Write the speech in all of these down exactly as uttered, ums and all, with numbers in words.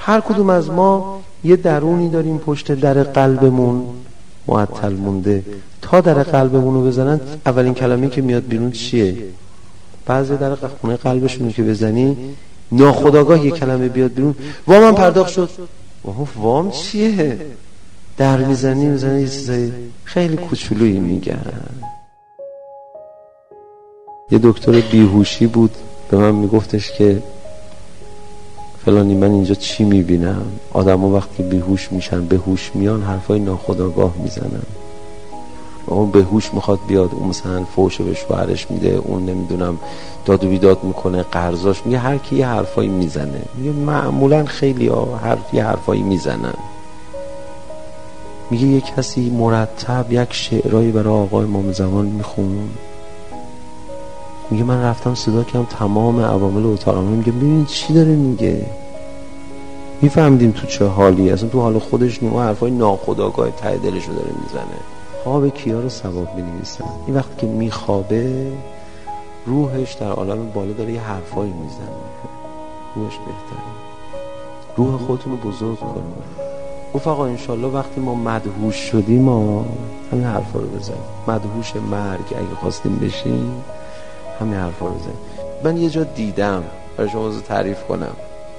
هر کدوم از ما یه درونی داریم پشت در قلبمون معطل مونده. تا در قلبمون رو بزنن اولین کلمه‌ای که میاد بیرون چیه؟ بعضی در خونه قلبشون که بزنی ناخودآگاه یه کلمه بیاد بیرون، وامم پرداخت شد. وام وام چیه؟ در میزنی میزنی یه چیزای خیلی کوچولویی میگن. یه دکتر بیهوشی بود به من میگفتش که فلانی من اینجا چی میبینم؟ آدم ها وقتی بیهوش میشن به هوش میان حرفای ناخودآگاه میزنن. اون به هوش میخواد بیاد، اون مثلا فوش به شوهرش میده، اون نمیدونم داد و بیداد میکنه، قرضاش میگه، هر کی یه حرفایی میزنه. میگه معمولا خیلی ها حرف یه حرفایی میزنن. میگه یک کسی مرتب یک شعرایی برای آقای امام زمان میخون. میگه من رفتم صدا کردم تمام عوامل اتاقم. میگه ببین چی داره میگه، میفهمیدیم تو چه حالی، اصلا تو حال خودش نیست، حرفای ناخودآگاه ته دلشو داره میزنه. خواب کیا رو ثواب مینویسن. این وقتی که میخوابه روحش در عالم بالا داره یه حرفایی میزنه، روحش بهتره. روح خودتون رو بزرگ کنید. گفت آقا انشالله وقتی ما مدهوش شدیم ما همین حرفا رو بزنیم. مدهوش مرگ اگه خواستیم بشیم همین حرفا رو بزنیم. من یه جا دیدم برای شما رو تعریف کنم.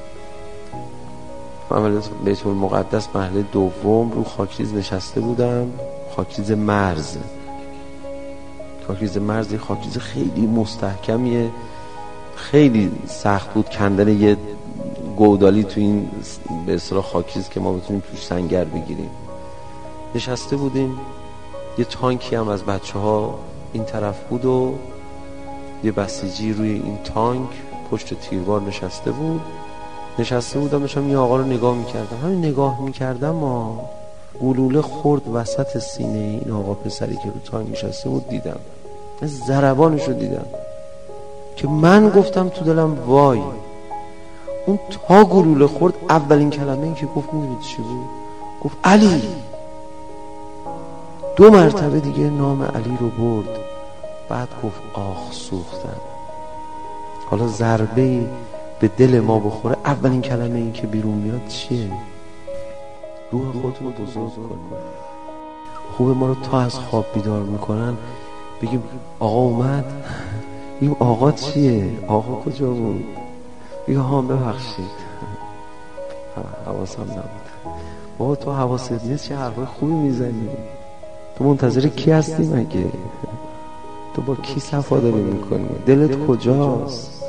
من بیت المقدس محله دوم رو خاکریز نشسته بودم. خاکریز مرز. خاکریز مرز یه خاکریز خیلی مستحکمیه، خیلی سخت بود کندن یه گودالی تو این به اصطلاح خاکریز که ما بتونیم توش سنگر بگیریم. نشسته بودیم، یه تانکی هم از بچه ها این طرف بود و یه بسیجی روی این تانک پشت تیربار نشسته بود. نشسته بودم داشتم یه آقا رو نگاه میکردم. همین نگاه میکردم ما گلوله خورد وسط سینه این آقا پسری که رو تانک نشسته بود. دیدم ضربانش رو دیدم که من گفتم تو دلم وای. اون تا گلوله خورد اولین کلمه این که گفت میدونید چی بود؟ گفت علی. دو مرتبه دیگه نام علی رو برد. بعد گفت آخ سوختم. حالا ضربه به دل ما بخوره اولین کلمه این که بیرون میاد چیه؟ روح خودتون رو بزرگ کنید. خوبه ما رو تا از خواب بیدار میکنن بگیم آقا اومد. بگیم آقا چیه؟ آقا کجا بود؟ بگیم ها ببخشید حواسم نبود. بابا تو حواست نیست چه حرفای خوبی میزنی؟ تو منتظر کی هستی مگه؟ تو با کی صفا داری میکنی؟ دلت کجاست؟